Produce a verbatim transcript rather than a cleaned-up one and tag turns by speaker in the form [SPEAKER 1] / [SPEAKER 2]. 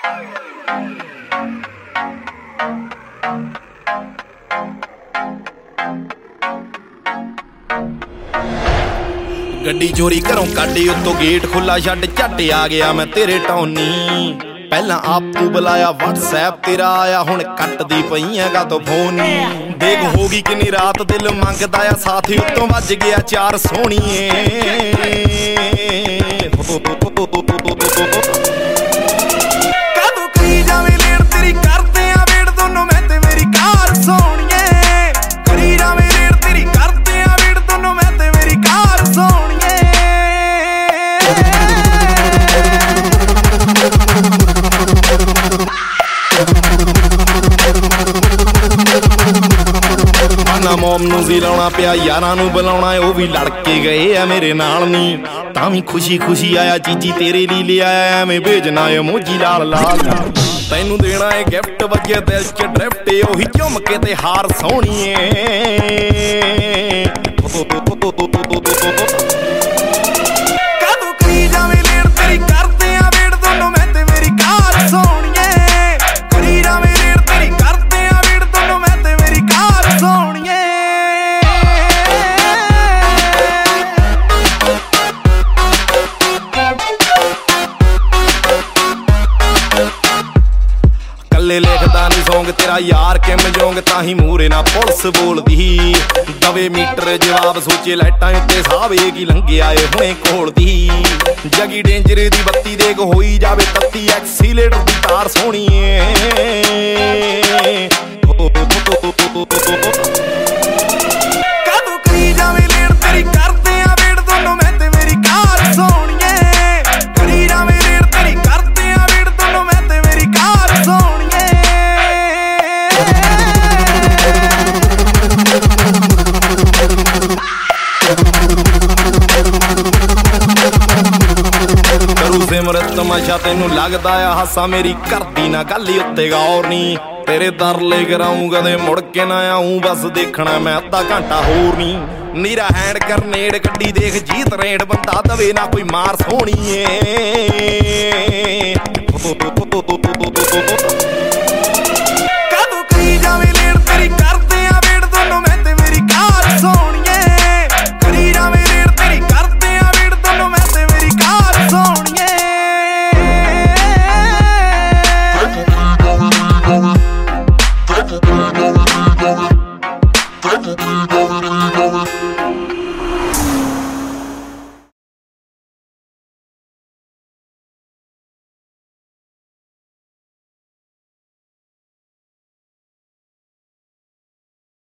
[SPEAKER 1] ਗੱਡੀ ਚੋਰੀ ਘਰੋਂ ਕੱਢੀ ਉੱਤੋਂ ਗੇਟ ਖੁੱਲਾ ਛੱਡ ਝੱਟ ਆ ਗਿਆ ਮੈਂ ਤੇਰੇ ਟੌਨੀ। ਪਹਿਲਾਂ ਆਪੂ ਬੁਲਾਇਆ WhatsApp ਤੇਰਾ ਆਇਆ ਹੁਣ ਕੱਟਦੀ ਪਈ ਹੈਗਾ ਤੋ ਫੋਨ। ਦੇਖ ਹੋ ਗਈ ਕਿੰਨੀ ਰਾਤ ਦਿਲ ਮੰਗਦਾ ਆ ਸਾਥੀ ਉੱਤੋਂ ਵੱਜ ਗਿਆ ਚਾਰ ਸੋਹਣੀਏ। ਕਦੋਂ ਕਰੀ ਜਾਵੇਂ ਲੇਟ ਤੇਰੀ ਕਰਦੇ ਆ ਵੇੜ ਦੋਨੋਂ ਮੈਂ ਤੇ ਮੇਰੀ ਕਾਰ ਸੋਹਣੀਏ। ਕਰੀ ਜਾਵੇਂ ਲੇਟ ਤੇਰੀ ਕਰਦੇ ਆ ਵੇੜ ਦੋਨੋਂ ਮੈਂ ਤੇ ਮੇਰੀ ਕਾਰ ਸੋਹਣੀਏ। ਮੋਮ ਨੂੰ ਵੀ ਲਾਉਣਾ ਪਿਆ ਯਾਰਾਂ ਨੂੰ ਬੁਲਾਉਣਾ ਉਹ ਵੀ ਲੜ ਕੇ ਗਏ ਆ ਮੇਰੇ ਨਾਲ ਨੀ। ਤਾਂ ਵੀ ਖੁਸ਼ੀ ਖੁਸ਼ੀ ਆਇਆ ਚੀਜੀ ਤੇਰੇ ਲਈ ਲਿਆਇਆ ਐਵੇਂ ਭੇਜਣਾ ਇਮੋਜੀ ਲਾਲ ਲਾਲ। ਤੈਨੂੰ ਦੇਣਾ ਏ ਗਿਫਟ ਵੱਜੇ ਦਿਲ ਚ ਡਰਿਫਟ ਉਹੀ ਝੁਮਕੇ ਤੇ ਹਾਰ ਸੋਹਣੀਏ। ਕਦੋਂ ਕਰੀ ਜਾਵੇਂ ਲੇਟ ਤੇਰੀ ਕਰਦੇ ਆ ਵੇੜ ਦੋਨੋਂ ਮੈਂ ਤੇ ਮੇਰੀ ਕਾਰ ਸੋਹਣੀਏ। ਕਰੀ ਜਾਵੇਂ ਲੇਟ ਤੇਰੀ ਕਰਦੇ ਆ ਵੇੜ ਦੋਨੋਂ ਮੈਂ ਤੇ ਮੇਰੀ ਕਾਰ ਸੋਹਣੀਏ। ਕੱਲੇ ਲਿਖਦਾ ਨੀ ਸੌਂਗ ਤੇਰਾ ਯਾਰ ਕਿਮ ਜੋਂਗ ਤਾਂ ਹੀ ਮੂਰੇ ਨਾ ਪੁਲਿਸ ਬੋਲਦੀ। ਦਵੇ ਮੀਟਰ ਜਵਾਬ ਸੋਚੇ ਲਾਈਟਾਂ ਉੱਤੇ ਸਾਵੇ ਕੀ ਲੰਘਿਆ ਏ ਹੁਣੇ ਘੋਲਦੀ। ਜਗੀ ਡੇਂਜਰ ਦੀ ਬੱਤੀ ਦੇਖ ਹੋਈ ਜਾਵੇ ਤੱਤੀ ਐਕਸੀਲੇਟਰ ਦੀ ਤਾਰ ਸੋਹਣੀਏ। ਕਦੋਂ ਕਰੀ ਜਾਵੇਂ ਲੇਟ ਤੇਰੀ ਕਰਦੇ ਆ ਵੇੜ ਦੋਨੋਂ ਮੈਂ ਤੇ ਮੇਰੀ ਕਾਰ ਸੋਹਣੀਏ। ਕਰੀ ਜਾਵੇਂ ਲੇਟ ਤੇਰੀ ਕਰਦੇ ਆ ਵੇੜ ਦੋਨੋਂ ਮੈਂ ਤੇ ਮੇਰੀ ਕਾਰ ਸੋਹਣੀਏ। ਕਰੂ ਸਿਮਰਤ ਤਮਾਸ਼ਾ ਤੈਨੂੰ ਲੱਗਦਾ ਆ ਹਾਸਾ ਮੇਰੀ ਕਰਦੀ ਨਾ ਗੱਲ ਹੀ ਉੱਤੇ ਗੌਰ ਨੀ। ਤੇਰੇ ਦਰਲੇ ਕਰਾਊਂ ਕਦੇ ਮੁੜ ਕੇ ਨਾ ਆਊਂ ਬਸ ਦੇਖਣਾ ਮੈਂ ਅੱਧਾ ਘੰਟਾ ਹੋਰ ਨੀ। ਨੀਰਾ ਹੈਂਡ ਕਰਨੇੜ ਗੱਡੀ ਦੇਖ ਜੀਤ ਰੇਡ ਬੰਦਾ ਦਵੇ ਨਾ ਕੋਈ ਮਾਰ ਸੋਹਣੀਏ।